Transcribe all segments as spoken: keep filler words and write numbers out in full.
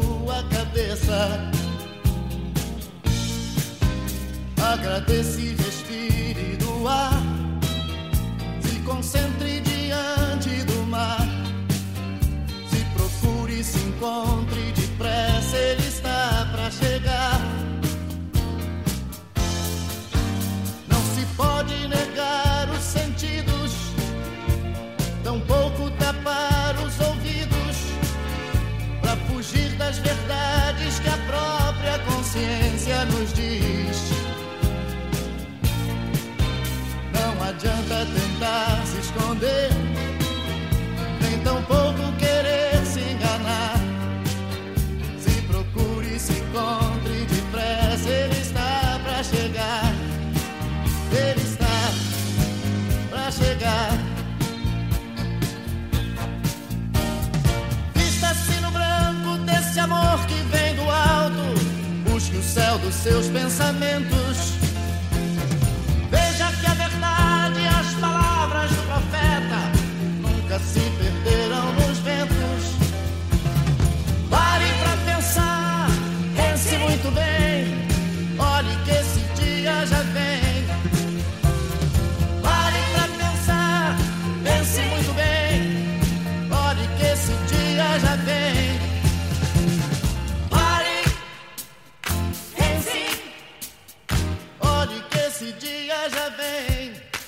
tua cabeça. Agradeça e respire do ar. Se concentre diante do mar. Se procure, se encontre depressa, ele está pra chegar. Não se pode negar os sentidos, tampouco tapar os ouvidos, pra fugir das verdades que a própria consciência nos diz. Não adianta tentar se esconder, nem tampouco querer se enganar. Se procure, se encontre depressa, ele está pra chegar. Ele está pra chegar. Vista-se no branco desse amor que vem do alto. Busque o céu dos seus pensamentos. Veja que a verdade e as palavras do profeta nunca se perderão nos ventos. Pare pra pensar, pense muito bem. Olhe que esse dia já vem. Pare pra pensar, pense muito bem. Olhe que esse dia já vem. Pare, pense. Olhe que esse dia já vem.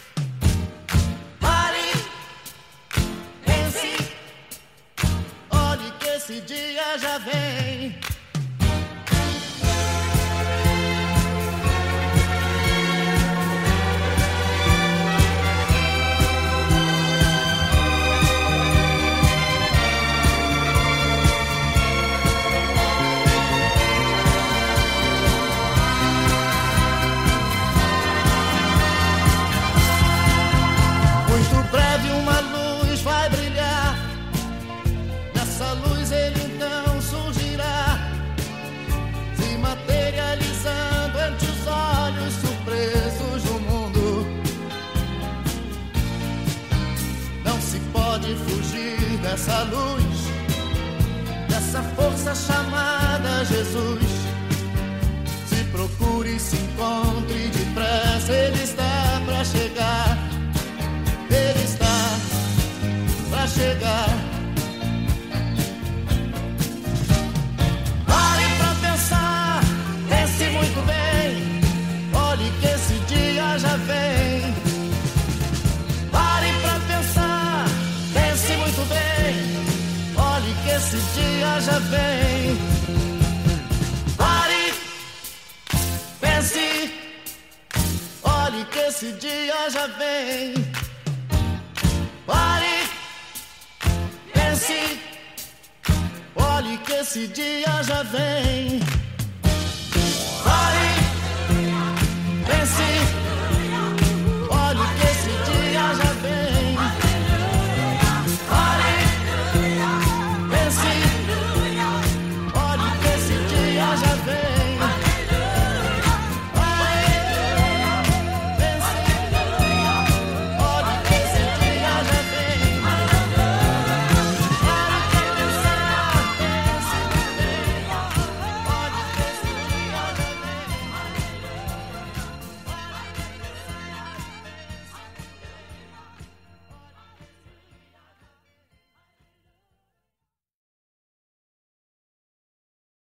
Pare, pense. Olhe que esse dia já vem. Muito breve uma luz vai brilhar. Nessa luz ele então surgirá, se materializando ante os olhos surpresos do mundo. Não se pode fugir dessa luz, dessa força chamada Jesus. Se procure, se encontre depressa, ele está pra chegar. Ele está pra chegar. Pare pra pensar, pense muito bem. Olhe que esse dia já vem. Pare pra pensar, pense muito bem. Olhe que esse dia já vem. Pare, pense. Olhe que esse dia já vem. Pare, pense, olhe que esse dia já vem. Pare.